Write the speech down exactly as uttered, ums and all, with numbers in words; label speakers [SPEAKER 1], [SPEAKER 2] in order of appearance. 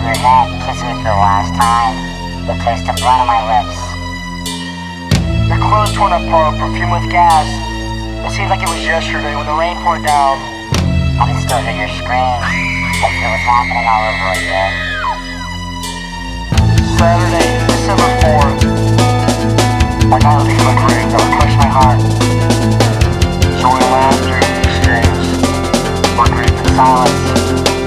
[SPEAKER 1] your neck, kissing me for the last time. The taste of blood on my lips.
[SPEAKER 2] Your clothes torn apart, perfume with gas. It seems like it was yesterday when the rain poured down.
[SPEAKER 1] I can still hear your screams, like it was happening all over again.
[SPEAKER 2] Saturday, December fourth.
[SPEAKER 1] The night before